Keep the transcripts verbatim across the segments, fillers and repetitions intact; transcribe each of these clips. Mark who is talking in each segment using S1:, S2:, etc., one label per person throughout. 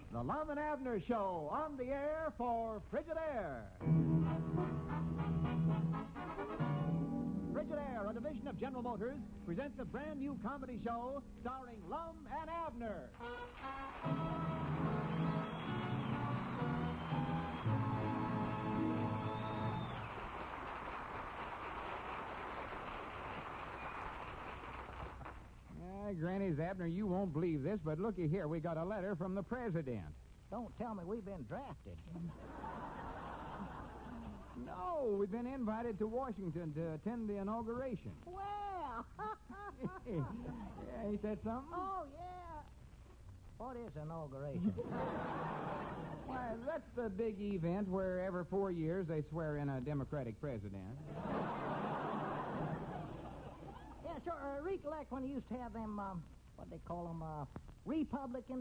S1: The Lum and Abner Show, on the air for Frigidaire. Frigidaire, a division of General Motors, presents a brand new comedy show starring Lum and Abner.
S2: Uh, Granny's Abner, you won't believe this, but looky here. We got a letter from the president.
S3: Don't tell me we've been drafted.
S2: No, we've been invited to Washington to attend the inauguration.
S3: Well.
S2: Yeah, he said something?
S3: Oh, yeah. What is inauguration?
S2: Why, that's the big event where every four years they swear in a Democratic president.
S3: Yeah, sure. Uh, recollect when you used to have them, um, what they call them, uh, Republicans?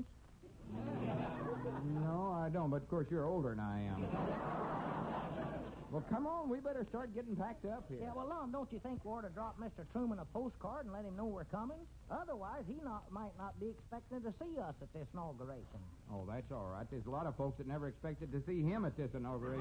S2: No, I don't, but of course you're older than I am. Well, come on, we better start getting packed up here.
S3: Yeah, well, Lum, don't you think we ought to drop Mister Truman a postcard and let him know we're coming? Otherwise, he not might not be expecting to see us at this inauguration.
S2: Oh, that's all right. There's a lot of folks that never expected to see him at this inauguration.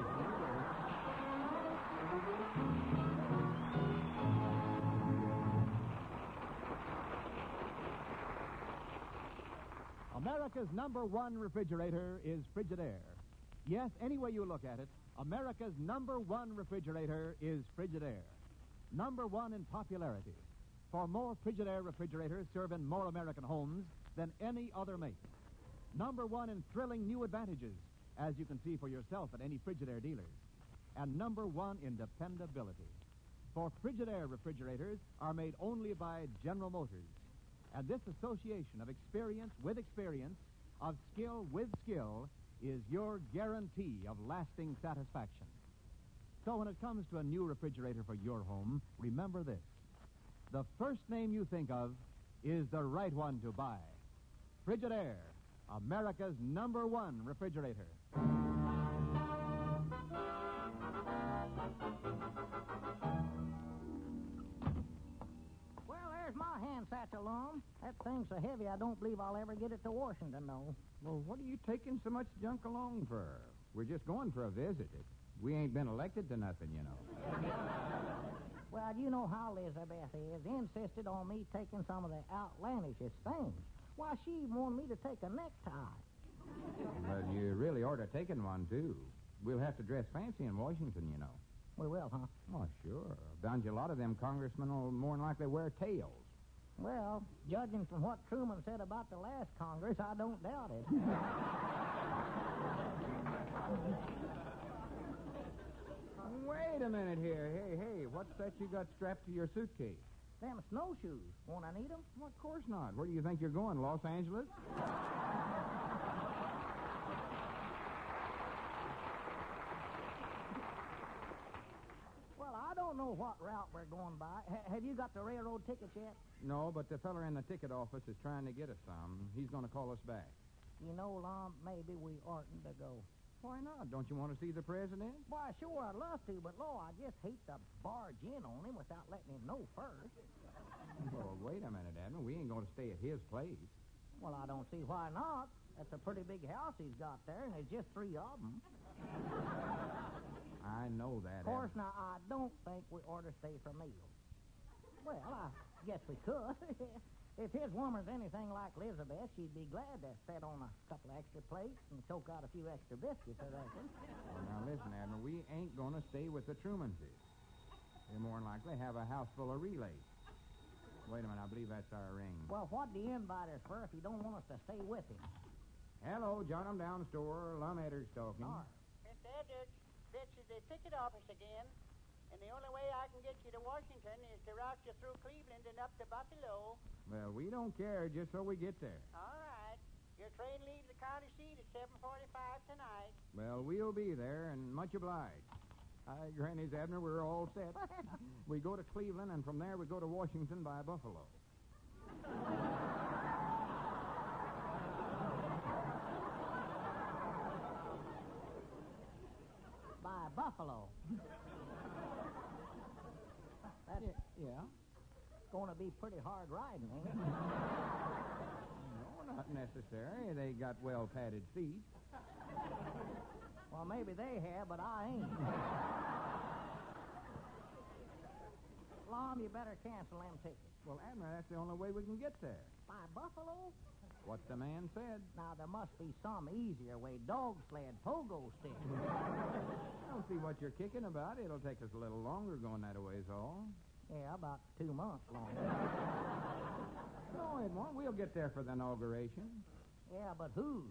S1: America's number one refrigerator is Frigidaire. Yes, any way you look at it, America's number one refrigerator is Frigidaire. Number one in popularity. For more Frigidaire refrigerators serve in more American homes than any other make. Number one in thrilling new advantages, as you can see for yourself at any Frigidaire dealers. And number one in dependability. For Frigidaire refrigerators are made only by General Motors. And this association of experience with experience, of skill with skill, is your guarantee of lasting satisfaction. So when it comes to a new refrigerator for your home, remember this. The first name you think of is the right one to buy. Frigidaire, America's number one refrigerator.
S3: My hand satchel, Lum. That thing's so heavy I don't believe I'll ever get it to Washington, though.
S2: Well, what are you taking so much junk along for? We're just going for a visit. We ain't been elected to nothing, you know.
S3: Well, you know how Elizabeth is. Insisted on me taking some of the outlandishest things. Why, she even wanted me to take a necktie.
S2: Well, you really ought to have taken one, too. We'll have to dress fancy in Washington, you know.
S3: We will, huh?
S2: Oh, sure. Found you a lot of them congressmen will more than likely wear tails.
S3: Well, judging from what Truman said about the last Congress, I don't doubt it.
S2: Wait a minute here. Hey, hey, what's that you got strapped to your suitcase?
S3: Them snowshoes. Won't I need them?
S2: Well, of course not. Where do you think you're going, Los Angeles?
S3: I don't know what route we're going by. H- have you got the railroad tickets yet?
S2: No, but the feller in the ticket office is trying to get us some. He's going to call us back.
S3: You know, Lum, maybe we oughtn't to go.
S2: Why not? Don't you want to see the president?
S3: Why, sure, I'd love to, but, Lo, I just hate to barge in on him without letting him know first.
S2: Well, wait a minute, Admiral. We ain't going to stay at his place.
S3: Well, I don't see why not. That's a pretty big house he's got there, and there's just three of them.
S2: I know that,
S3: Of course,
S2: Admiral.
S3: now, I don't think we ought to stay for meals. Well, I guess we could. If his woman's anything like Elizabeth, she'd be glad to sit on a couple of extra plates and choke out a few extra biscuits, I reckon.
S2: Well, now, listen, Admiral, we ain't going to stay with the Trumanses. They're more than likely have a house full of relays. Wait a minute, I believe that's our ring.
S3: Well, what do you invite us for if you don't want us to stay with him?
S2: Hello, John, I'm down store. Lum Edwards talking.
S3: All right.
S4: Mister Edwards, this is the ticket office again. And the only way I can get you to Washington is to route you through Cleveland and up to Buffalo.
S2: Well, we don't care, just so we get there.
S4: All right. Your train leaves the county seat at seven forty-five tonight.
S2: Well, we'll be there, and much obliged. Hi, Granny's Abner, we're all set. We go to Cleveland, and from there we go to Washington by Buffalo.
S3: By Buffalo. That's
S2: Yeah?
S3: going to be pretty hard riding, ain't it?
S2: No, no, Not necessary. They got well padded feet.
S3: Well, maybe they have, but I ain't. Lom, you better cancel them tickets.
S2: Well, Abner, that's the only way we can get there.
S3: By Buffalo?
S2: What the man said.
S3: Now, there must be some easier way. Dog sled, pogo stick.
S2: I don't see what you're kicking about. It'll take us a little longer going that a ways, all.
S3: Yeah, about two months longer.
S2: No, it won't. We'll get there for the inauguration.
S3: Yeah, but whose?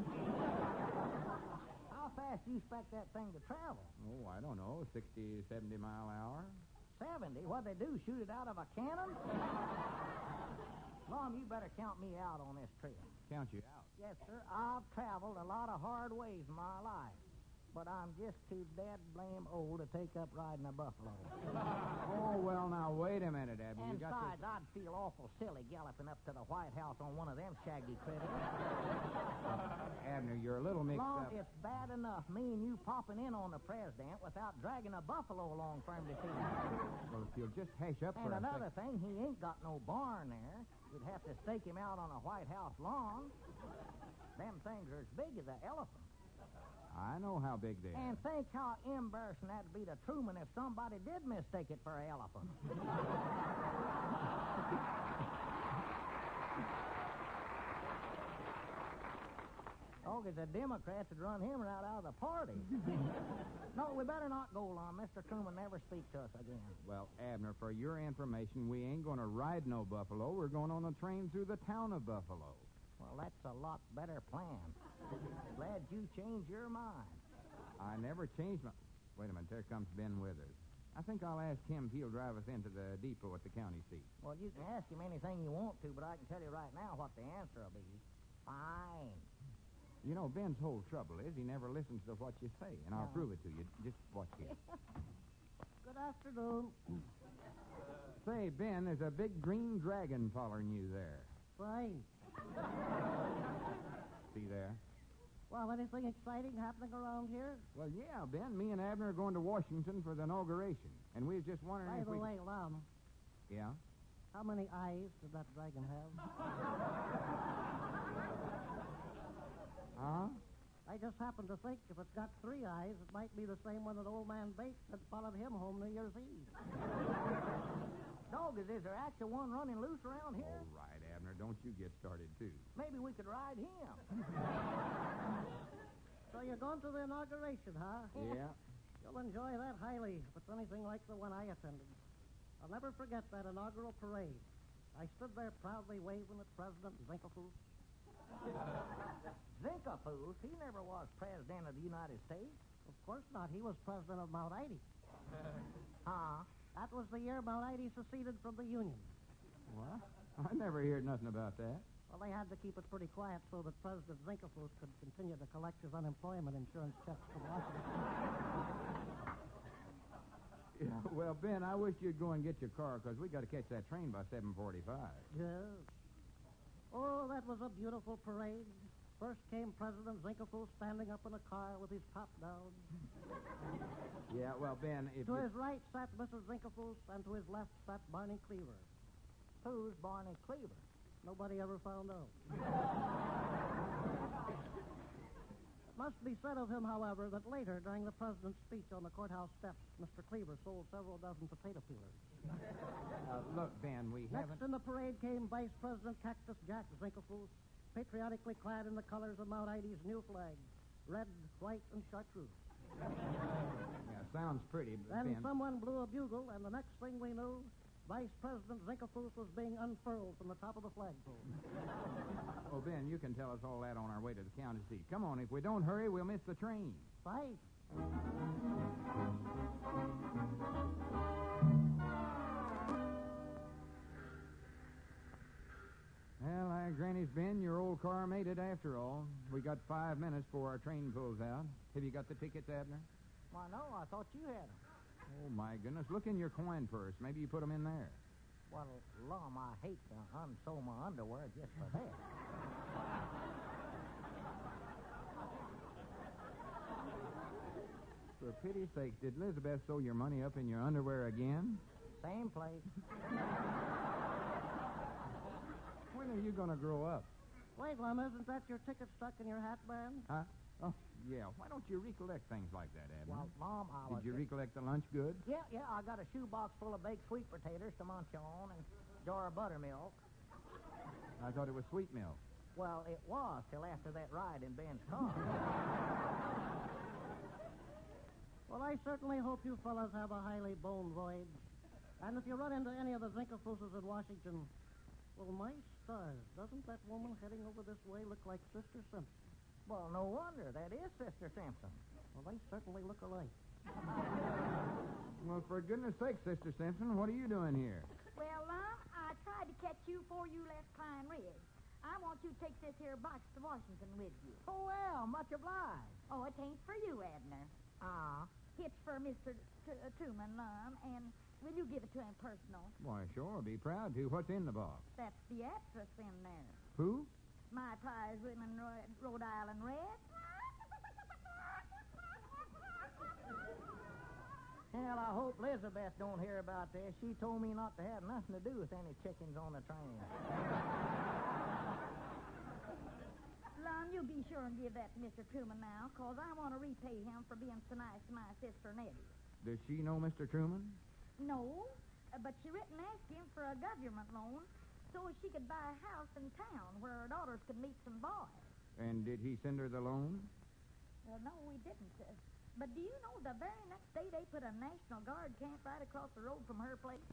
S3: How fast do you expect that thing to travel?
S2: Oh, I don't know, sixty, seventy mile an hour.
S3: seventy? What'd they do, shoot it out of a cannon? Mom, you better count me out on this trip.
S2: Count you out.
S3: Yes, sir. I've traveled a lot of hard ways in my life, but I'm just too dead blame old to take up riding a buffalo.
S2: Oh, well, now, wait a minute, Abner.
S3: And
S2: You got
S3: besides,
S2: to...
S3: I'd feel awful silly galloping up to the White House on one of them shaggy critters.
S2: Abner, you're a little mixed
S3: Long,
S2: up.
S3: it's bad enough me and you popping in on the president without dragging a buffalo along for him to see.
S2: Well, if you'll just hash up
S3: And
S2: for a
S3: another
S2: sec-
S3: thing, he ain't got no barn there. You'd have to stake him out on a White House lawn. Them things are as big as an elephant.
S2: I know how big they
S3: And
S2: are.
S3: think how embarrassing that'd be to Truman if somebody did mistake it for an elephant. Oh, because the Democrats would run him right out of the party. No, we better not go long. Mister Truman never speak to us again.
S2: Well, Abner, for your information, we ain't going to ride no buffalo. We're going on a train through the town of Buffalo.
S3: Well, that's a lot better plan. Glad you changed your mind.
S2: I never changed my... Wait a minute, there comes Ben Withers. I think I'll ask him if he'll drive us into the depot at the county seat.
S3: Well, you can ask him anything you want to, but I can tell you right now what the answer will be. Fine.
S2: You know, Ben's whole trouble is he never listens to what you say, and I'll
S3: No.
S2: prove it to you. Just watch here.
S3: Good afternoon.
S2: Say, Ben, there's a big green dragon following you there.
S5: Fine.
S2: See there?
S5: Well, anything exciting happening around here?
S2: Well, yeah, Ben. Me and Abner are going to Washington for the inauguration, and we was just wondering
S5: By
S2: if
S5: the
S2: we...
S5: way, Lum,
S2: Yeah?
S5: how many eyes did that dragon have?
S2: Huh?
S5: I just happened to think if it's got three eyes, it might be the same one that old man Bates had followed him home New Year's Eve.
S3: Dog, is, is there actually one running loose around here?
S2: All right, Abner, don't you get started, too.
S3: Maybe we could ride him.
S5: So you're going to the inauguration, huh?
S2: Yeah?
S5: You'll enjoy that highly if it's anything like the one I attended. I'll never forget that inaugural parade. I stood there proudly waving at President Zinkelfuss.
S3: Zinkelfuss? He never was president of the United States.
S5: Of course not. He was president of Mount Ida.
S3: Huh?
S5: That was the year Mount Ida seceded from the Union.
S2: What? I never heard nothing about that.
S5: Well, they had to keep it pretty quiet so that President Zinkelfuss could continue to collect his unemployment insurance checks from Washington.
S2: Yeah, well, Ben, I wish you'd go and get your car, because we got to catch that train by seven forty-five.
S5: Yes. Oh, that was a beautiful parade. First came President Zinkelfuss standing up in a car with his top down.
S2: Yeah, well, Ben, if
S5: To
S2: you...
S5: his right sat Missus Zinkelfuss, and to his left sat Barney Cleaver.
S3: Who's Barney Cleaver?
S5: Nobody ever found out. It must be said of him, however, that later, during the president's speech on the courthouse steps, Mister Cleaver sold several dozen potato peelers.
S2: Uh, look, Ben, we
S5: Next
S2: haven't...
S5: in the parade came Vice President Cactus Jack Zinkelfuss, patriotically clad in the colors of Mount Ida's new flag, red, white, and chartreuse.
S2: Yeah, sounds pretty, but
S5: Then
S2: Ben...
S5: someone blew a bugle, and the next thing we knew, Vice President Zinkelfuss was being unfurled from the top of the flagpole.
S2: Oh, Ben, you can tell us all that on our way to the county seat. Come on, if we don't hurry, we'll miss the train.
S5: Fight.
S2: Well, I granny's Ben, your old car made it after all. We got five minutes before our train pulls out. Have you got the tickets, Abner?
S3: Why, no, I thought you had them.
S2: Oh, my goodness. Look in your coin purse. Maybe you put them in there.
S3: Well, Lum, I hate to unsew my underwear just for that.
S2: For pity's sake, did Elizabeth sew your money up in your underwear again?
S3: Same place.
S2: When are you going to grow up?
S5: Wait, Lum, isn't that your ticket stuck in your hat band?
S2: Huh? Oh, yeah. Why don't you recollect things like that, Abner?
S3: Well, Mom, I was...
S2: Did you recollect the lunch good?
S3: Yeah, yeah, I got a shoebox full of baked sweet potatoes to munch on and a jar of buttermilk.
S2: I thought it was sweet milk.
S3: Well, it was till after that ride in Ben's car.
S5: Well, I certainly hope you fellas have a highly boned voyage. And if you run into any of the Zinkelfuses in Washington, well, my stars, doesn't that woman heading over this way look like Sister Simpson?
S3: Well, no wonder. That is Sister Simpson.
S5: Well, they certainly look alike.
S2: Well, for goodness sake, Sister Simpson, what are you doing here?
S6: Well, Lum, I tried to catch you before you left Pine Ridge. I want you to take this here box to Washington with you.
S3: Oh, well, much obliged.
S6: Oh, it ain't for you, Abner.
S3: Ah.
S6: It's for Mister T- uh, Truman, Lum, and will you give it to him personal?
S2: Why, sure, I'll be proud to. What's in the box?
S6: That's the actress in there.
S2: Who?
S6: My prize winning Ro- Rhode Island Red.
S3: Hell, I hope Elizabeth don't hear about this. She told me not to have nothing to do with any chickens on the train.
S6: Lum, you be sure and give that to Mister Truman now, 'cause I want to repay him for being so nice to my sister Nettie.
S2: Does she know Mister Truman?
S6: No, uh, but she written and asked him for a government loan so she could buy a house in town where her daughters could meet some boys.
S2: And did he send her the loan?
S6: Well, no, we didn't. Uh, but do you know the very next day they put a National Guard camp right across the road from her place?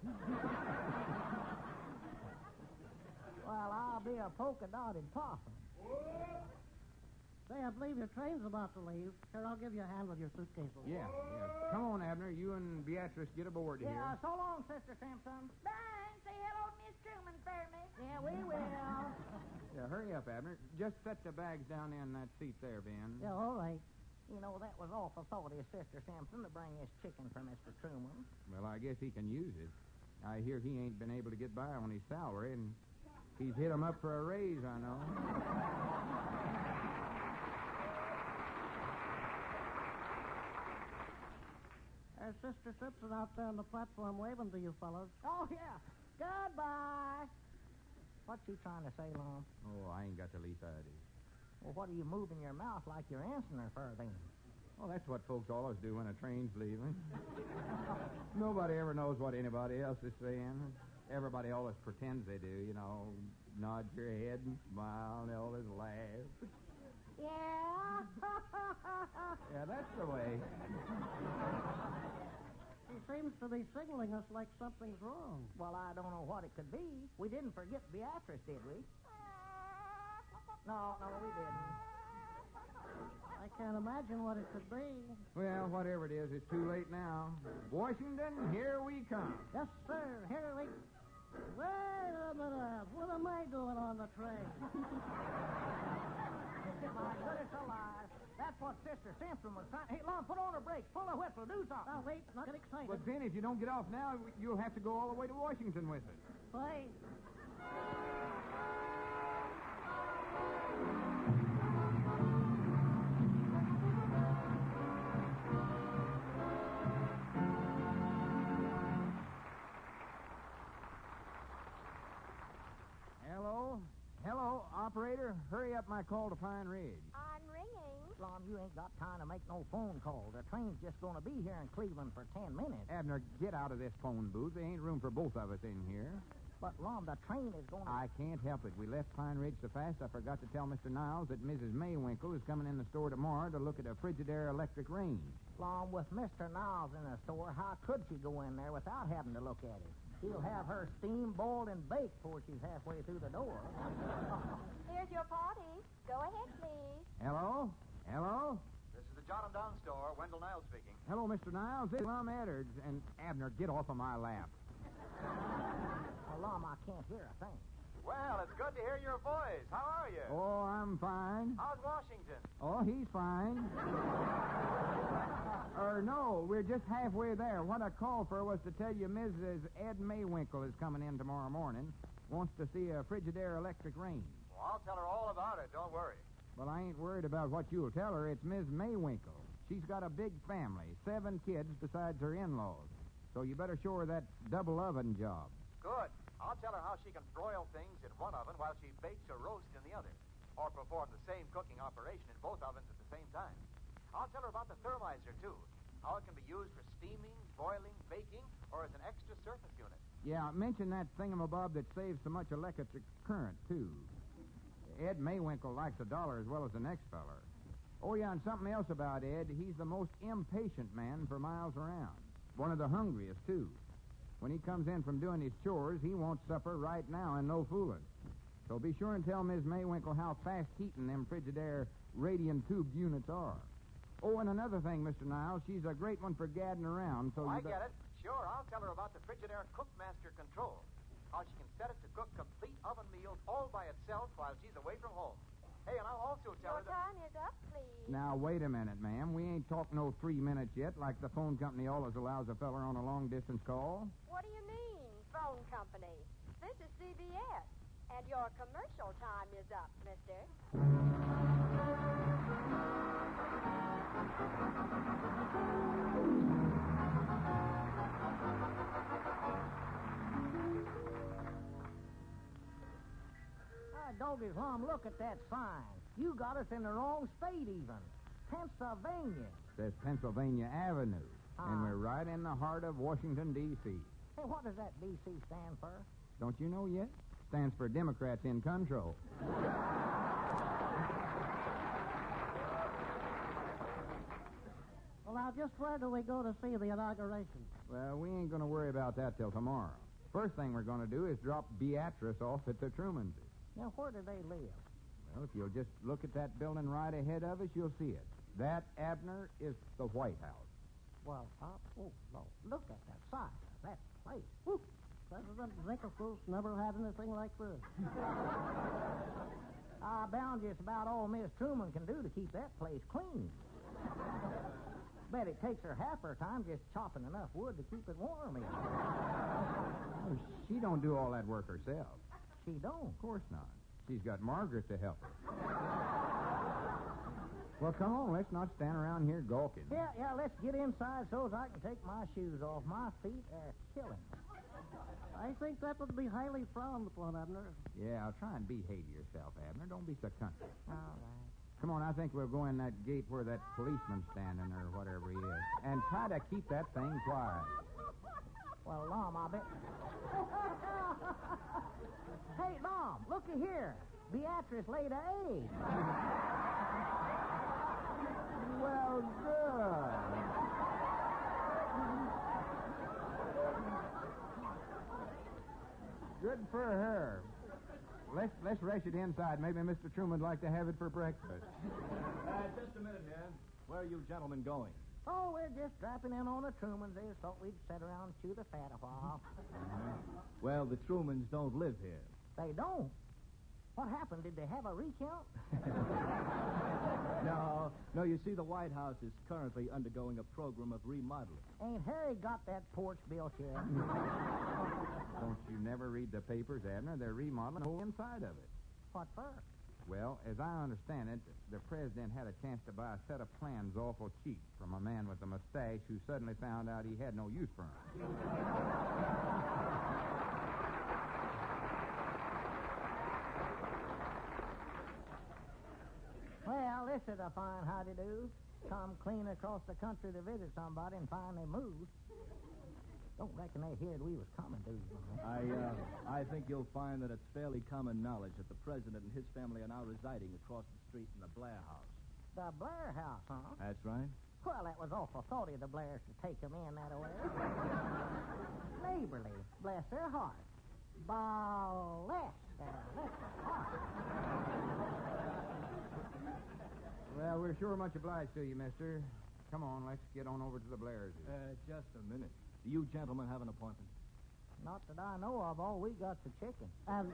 S3: Well, I'll be a polka-dotted possum.
S5: Say, I believe your train's about to leave. Here, I'll give you a hand with your suitcase.
S2: Yeah, yeah. Come on, Abner. You and Beatrice get aboard
S3: Yeah,
S2: here.
S3: so long, Sister Simpson.
S6: Bye. Say hello to Miss Truman for me.
S3: Yeah, we will.
S2: Yeah, hurry up, Abner. Just set the bags down in that seat there, Ben.
S3: Yeah, all right. You know, that was awful thoughty of Sister Simpson to bring this chicken for Mister Truman.
S2: Well, I guess he can use it. I hear he ain't been able to get by on his salary, and he's hit him up for a raise, I know.
S5: There's Sister Simpson out there on the platform waving to you fellas.
S3: Oh, yeah. Goodbye. What's she trying to say, Lon?
S2: Oh, I ain't got the least idea.
S3: Well, what are you moving your mouth like you're answering her for, then?
S2: Well, that's what folks always do when a train's leaving. Nobody ever knows what anybody else is saying. Everybody always pretends they do, you know. Nod your head and smile and they always laugh.
S3: Yeah.
S2: Yeah, that's the way.
S5: She seems to be signaling us like something's wrong.
S3: Well, I don't know what it could be. We didn't forget Beatrice, did we? No, no, we didn't.
S5: I can't imagine what it could be.
S2: Well, whatever it is, it's too late now. Washington, here we come.
S5: Yes, sir. Here we... Wait a minute. What am I doing on the train?
S3: My goodness alive. That's what Sister Simpson was trying... Hey, Lon, put on her brakes. Pull the whistle. Do something.
S5: Now, wait. Not get excited.
S2: But then, if you don't get off now, you'll have to go all the way to Washington with us.
S5: Wait.
S2: Hello? Hello, operator. Hurry up my call to Pine Ridge.
S6: I'm ringing.
S3: Lon, you ain't got time to make no phone call. The train's just going to be here in Cleveland for ten minutes.
S2: Abner, get out of this phone booth. There ain't room for both of us in here.
S3: But, Lon, the train is going to...
S2: I can't help it. We left Pine Ridge so fast I forgot to tell Mister Niles that Missus Maywinkle is coming in the store tomorrow to look at a Frigidaire electric range.
S3: Lon, with Mister Niles in the store, how could she go in there without having to look at it? He'll have her steamed, boiled, and baked before she's halfway through the door.
S6: Here's your party. Go ahead, please.
S2: Hello? Hello?
S7: This is the John and Don store. Wendell Niles speaking.
S2: Hello, Mister Niles. This is Lum Edwards. And, Abner, get off of my lap.
S3: Well, Lon, I can't hear a thing.
S7: Well, it's good to hear your voice. How are you?
S2: Oh, I'm fine.
S7: How's Washington?
S2: Oh, he's fine. Or no, we're just halfway there. What I called for was to tell you Missus Ed Maywinkle is coming in tomorrow morning. Wants to see a Frigidaire electric range.
S7: Well, I'll tell her all about it. Don't worry.
S2: Well, I ain't worried about what you'll tell her. It's Miss Maywinkle. She's got a big family, seven kids besides her in-laws. So you better show her that double oven job.
S7: Good. I'll tell her how she can broil things in one oven while she bakes or roasts in the other. or perform the same cooking operation in both ovens at the same time. I'll tell her about the thermizer, too. How it can be used for steaming, boiling, baking, or as an extra surface unit.
S2: Yeah, mention that thingamabob that saves so much electric current, too. Ed Maywinkle likes a dollar as well as the next feller. Oh, yeah, and something else about Ed. He's the most impatient man for miles around. One of the hungriest, too. When he comes in from doing his chores, he wants supper right now and no fooling. So be sure and tell Miz Maywinkle how fast heating them Frigidaire radiant tube units are. Oh, and another thing, Mister Niles, she's a great one for gadding around, so
S7: Oh,
S2: you
S7: I
S2: be-
S7: get it. Sure, I'll tell her about the Frigidaire Cookmaster Control. How she can set it to cook complete oven meals all by itself while she's away from home. Hey, and I'll also tell
S8: Your
S7: her that...
S8: time is up, please.
S2: Now, wait a minute, ma'am. We ain't talked no three minutes yet like the phone company always allows a feller on a long-distance call.
S8: What do you mean, phone company? This is C B S, and your commercial time is up, mister.
S3: Ah, Doggy's Mom, look at that sign. You got us in the wrong state, even. Pennsylvania.
S2: Says Pennsylvania Avenue. And
S3: Ah.
S2: we're right in the heart of Washington, D C
S3: Hey, what does that D C stand for?
S2: Don't you know yet? Stands for Democrats in Control.
S5: Well, now, just where do we go to see the inauguration?
S2: Well, we ain't going to worry about that till tomorrow. First thing we're going to do is drop Beatrice off at the Trumans'.
S3: Now, where do they live?
S2: Well, if you'll just look at that building right ahead of us, you'll see it. That, Abner, is the White House.
S3: Well, uh, oh, Lord, look at that size of that place. Whew.
S5: President Zinkelfuss never had anything like this.
S3: I bound just about all Miss Truman can do to keep that place clean. Bet it takes her half her time just chopping enough wood to keep it warm. Even.
S2: Oh, she don't do all that work herself.
S3: She don't.
S2: Of course not. She's got Margaret to help her. Well, come on, let's not stand around here gawking.
S3: Yeah, yeah, let's get inside so as I can take my shoes off. My feet are killing.
S5: I think that would be highly frowned upon, Abner.
S2: Yeah, I'll try and behave yourself, Abner. Don't be so country.
S3: All right.
S2: Come on, I think we'll go in that gate where that policeman's standing or whatever he is. And try to keep that thing quiet.
S3: Well, Lom, I bet. Hey, Lom, looky here. Beatrice laid an egg.
S2: Well, good. Good for her. Let's let's rush it inside. Maybe Mister Truman'd like to have it for breakfast.
S1: Uh, just a minute here. Where are you gentlemen going?
S3: Oh, we're just dropping in on the Trumans. They just thought we'd sit around and chew the fat a while.
S1: Well, the Trumans don't live here.
S3: They don't. What happened? Did they have a recount?
S1: No, no, you see, the White House is currently undergoing a program of remodeling.
S3: Ain't Harry got that porch built yet?
S2: Don't you never read the papers, Abner? They're remodeling the whole inside of it.
S3: What for?
S2: Well, as I understand it, the president had a chance to buy a set of plans awful cheap from a man with a mustache who suddenly found out he had no use for them.
S3: Well, this is a fine howdy-do. Come clean across the country to visit somebody and find they moved. Don't reckon they heard we was coming, do you?
S1: I, uh, I think you'll find that it's fairly common knowledge that the president and his family are now residing across the street in the Blair House.
S3: The Blair House, huh?
S1: That's right.
S3: Well, that was awful thoughty of the Blairs to take them in that way. Neighborly, bless their heart. Bless their little heart.
S2: Well, we're sure much obliged to you, mister. Come on, let's get on over to the Blairs.
S1: Uh, just a minute. Do you gentlemen have an appointment?
S3: Not that I know of. All we got's a chicken.
S5: And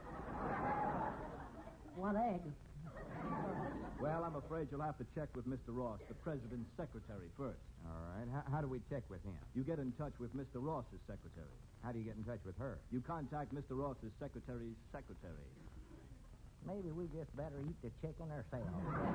S5: one egg.
S1: Well, I'm afraid you'll have to check with Mister Ross, the president's secretary, first.
S2: All right. How, how do we check with him?
S1: You get in touch with Mister Ross's secretary.
S2: How do you get in touch with her?
S1: You contact Mister Ross's secretary's secretary.
S3: Maybe we just better eat the chicken ourselves.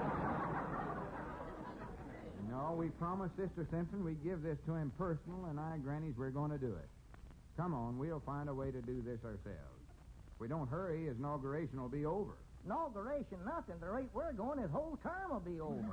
S2: No, we promised Sister Simpson we'd give this to him personal, and I, grannies, we're going to do it. Come on, we'll find a way to do this ourselves. If we don't hurry, his inauguration will be over.
S3: Inauguration, nothing. The rate we're going, his whole term will be over.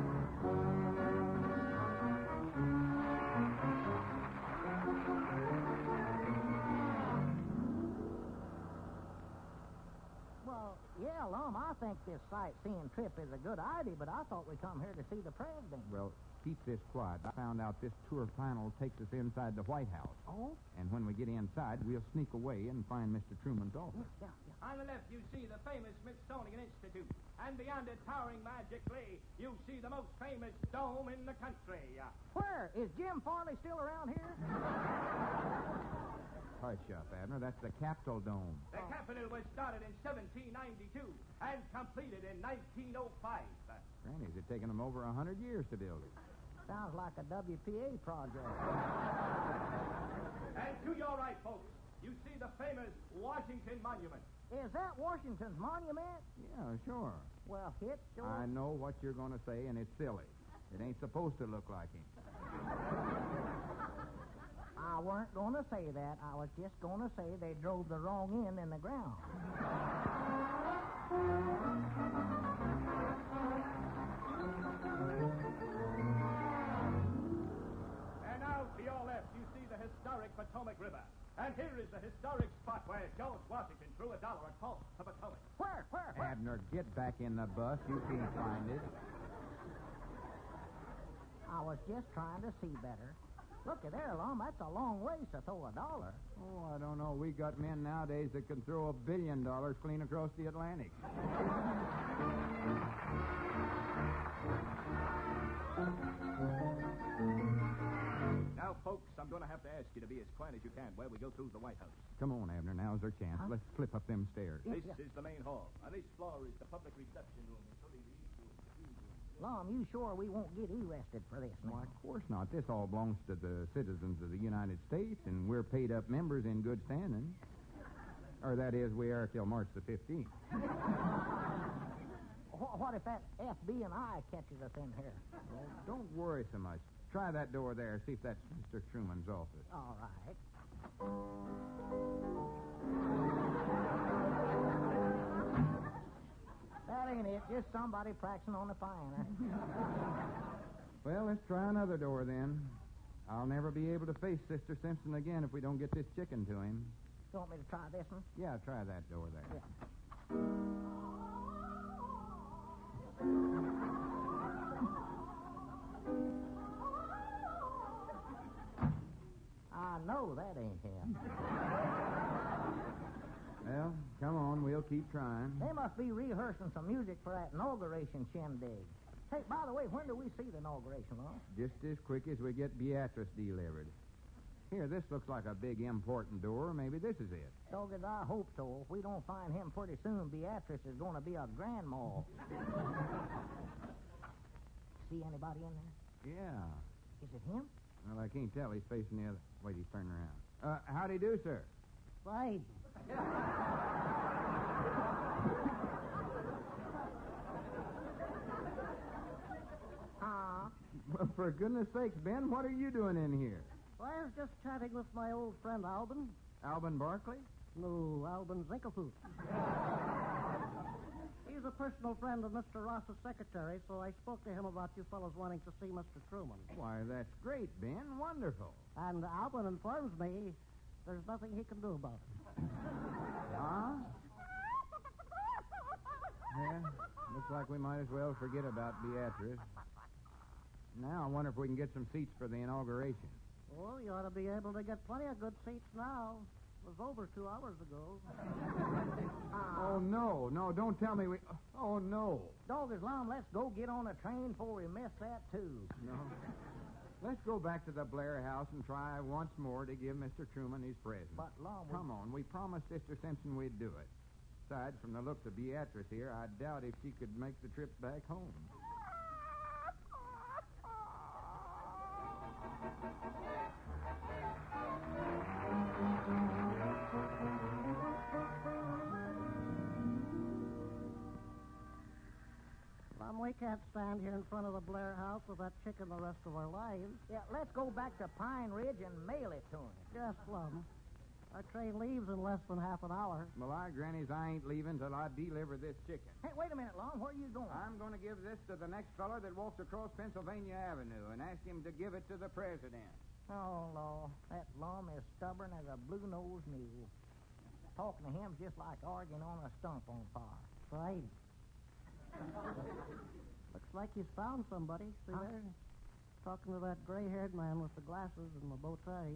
S3: Well, yeah, Lum, I think this sightseeing trip is a good idea, but I thought we come here to see the president.
S2: Well, keep this quiet. I found out this tour final takes us inside the White House.
S3: Oh?
S2: And when we get inside, we'll sneak away and find Mister Truman's office.
S3: Yeah, yeah.
S9: On the left, you see the famous Smithsonian Institute. And beyond it, towering magically, you see the most famous dome in the country.
S3: Where? Is Jim Farley still around here?
S2: Hush up, Abner. That's the Capitol Dome.
S9: The Capitol was started in seventeen ninety-two and completed in nineteen oh five.
S2: Granny's, it's taken them over a hundred years to build it.
S3: Sounds like a W P A project.
S9: And to your right, folks, you see the famous Washington Monument.
S3: Is that Washington's monument?
S2: Yeah, sure.
S3: Well, it sure...
S2: I know what you're going to say, and it's silly. It ain't supposed to look like him.
S3: I weren't going to say that. I was just going to say they drove the wrong end in the ground.
S9: And now, to your left, you see the historic Potomac River. And here is the historic spot where George Washington threw a dollar across the Potomac.
S3: Where, where, where?
S2: Abner, get back in the bus. You can't find it.
S3: I was just trying to see better. Look at there, Lum. That's a long ways to throw a dollar.
S2: Oh, I don't know. We got men nowadays that can throw a billion dollars clean across the Atlantic.
S9: Now, folks, I'm going to have to ask you to be as quiet as you can while we go through the White House.
S2: Come on, Abner. Now's our chance.
S3: Huh?
S2: Let's flip up them stairs.
S9: This is the main hall. On this floor is the public reception room, including the East Room, the Green Room.
S3: Lum, you sure we won't get arrested for this now?
S2: Why, of course not. This all belongs to the citizens of the United States, and we're paid-up members in good standing. Or that is, we are till March the fifteenth.
S3: Wh- What if that F B and I catches us in here?
S2: Well, don't worry so much. Try that door there. See if that's Mister Truman's office.
S3: All right. That ain't it. Just somebody practicing on the piano.
S2: Well, let's try another door then. I'll never be able to face Sister Simpson again if we don't get this chicken to him.
S3: You want me to try this one?
S2: Yeah, try that door there.
S3: Yeah. I know that ain't him.
S2: Well, come on. We'll keep trying.
S3: They must be rehearsing some music for that inauguration shindig. Hey, by the way, when do we see the inauguration, Lon?
S2: Just as quick as we get Beatrice delivered. Here, this looks like a big important door. Maybe this is it.
S3: Dogged, I hope so. If we don't find him pretty soon, Beatrice is going to be a grandma. See anybody in there?
S2: Yeah.
S3: Is it him?
S2: Well, I can't tell. He's facing the other... Wait, he's turning around. Uh, howdy do, sir.
S3: Right. Ah.
S2: Well, for goodness sakes, Ben, what are you doing in here?
S5: Well, I was just chatting with my old friend Alban.
S2: Alban Barkley?
S5: No, Alban Zinkelfoot. He's a personal friend of Mister Ross's secretary, so I spoke to him about you fellows wanting to see Mister Truman.
S2: Why, that's great, Ben. Wonderful.
S5: And Alban informs me there's nothing he can do about it.
S2: Huh? Yeah, looks like we might as well forget about Beatrice. Now I wonder if we can get some seats for the inauguration.
S5: Oh, you ought to be able to get plenty of good seats now. It was over two hours ago.
S2: Oh, no, no, don't tell me we... Oh, no.
S3: Dog Islam, let's go get on a train before we miss that, too.
S2: No. Let's go back to the Blair House and try once more to give Mister Truman his present.
S3: But, Lon, we...
S2: Come on, we promised Sister Simpson we'd do it. Besides, from the looks of Beatrice here, I doubt if she could make the trip back home.
S5: Lum, we can't stand here in front of the Blair House with that chicken the rest of our lives.
S3: Yeah, let's go back to Pine Ridge and mail it to him.
S5: Yes, Lum. Our train leaves in less than half an hour.
S2: Well, I, Grannies, I ain't leaving till I deliver this chicken.
S3: Hey, wait a minute, Lon. Where are you going?
S2: I'm going to give this to the next feller that walks across Pennsylvania Avenue and ask him to give it to the president.
S3: Oh, Lord. That Lum is stubborn as a blue-nosed mule. Talking to him's just like arguing on a stump on fire.
S5: Right. Looks like he's found somebody. See
S3: Huh?
S5: there? Talking to that gray-haired man with the glasses and the bow tie.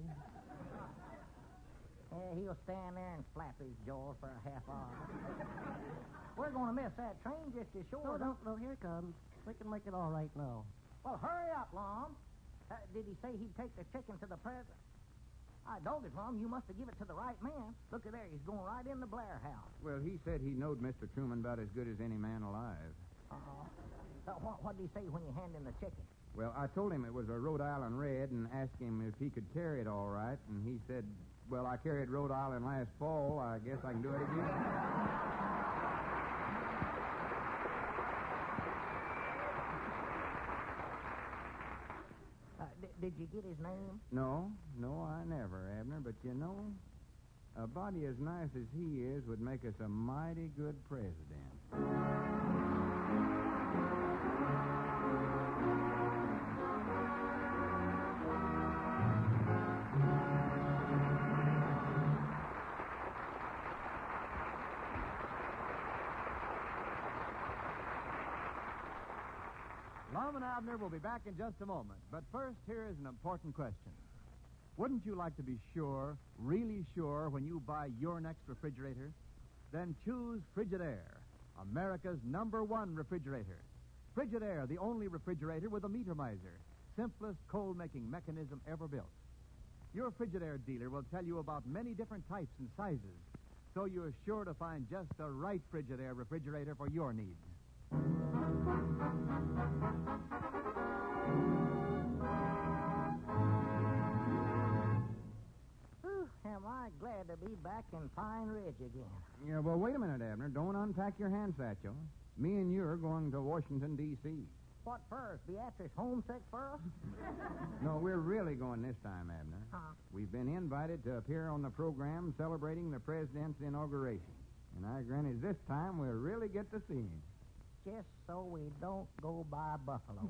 S3: Yeah, he'll stand there and flap his jaws for a half hour. We're going to miss that train just as sure.
S5: No, don't. No, here it comes. We can make it all right now.
S3: Well, hurry up, Lum. Uh, did he say he'd take the chicken to the president? I told it, Lum. You must have given it to the right man. Look at there. He's going right in the Blair house.
S2: Well, he said he knowed Mister Truman about as good as any man alive.
S3: Uh-huh. Uh, what, what did he say when you handed him the chicken?
S2: Well, I told him it was a Rhode Island Red and asked him if he could carry it all right, and he said, well, I carried Rhode Island last fall. I guess I can do it again.
S3: Uh, d- did you get his name?
S2: No, no, I never, Abner. But, you know, a body as nice as he is would make us a mighty good president.
S1: Lum and Abner will be back in just a moment. But first, here is an important question. Wouldn't you like to be sure, really sure, when you buy your next refrigerator? Then choose Frigidaire, America's number one refrigerator. Frigidaire, the only refrigerator with a meter miser, simplest cold-making mechanism ever built. Your Frigidaire dealer will tell you about many different types and sizes, so you're sure to find just the right Frigidaire refrigerator for your needs.
S3: Whew, am I glad to be back in Pine Ridge again.
S2: Yeah, well, wait a minute, Abner. Don't unpack your hand satchel. Me and you are going to Washington, D C
S3: What first? Beatrice homesick first?
S2: No, we're really going this time, Abner.
S3: Huh?
S2: We've been invited to appear on the program celebrating the president's inauguration. And I granted this time we'll really get to see him.
S3: Just so we don't go by Buffalo.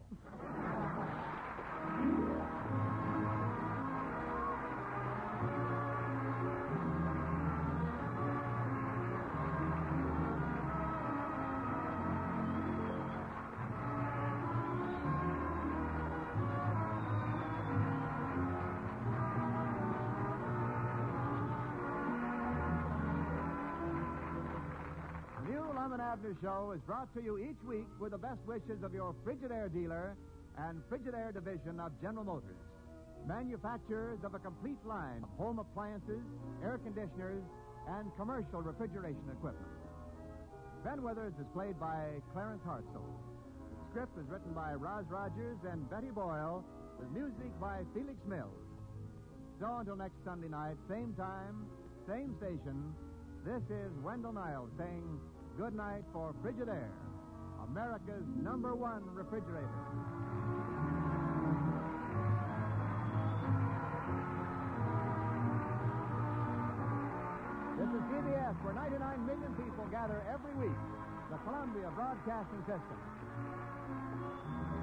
S1: Abner Show is brought to you each week with the best wishes of your Frigidaire dealer and Frigidaire division of General Motors, manufacturers of a complete line of home appliances, air conditioners, and commercial refrigeration equipment. Ben Withers is played by Clarence Hartzell. The script is written by Roz Rogers and Betty Boyle, with music by Felix Mills. So until next Sunday night, same time, same station, this is Wendell Niles saying good night for Frigidaire, America's number one refrigerator. This is C B S, where ninety-nine million people gather every week. The Columbia Broadcasting System.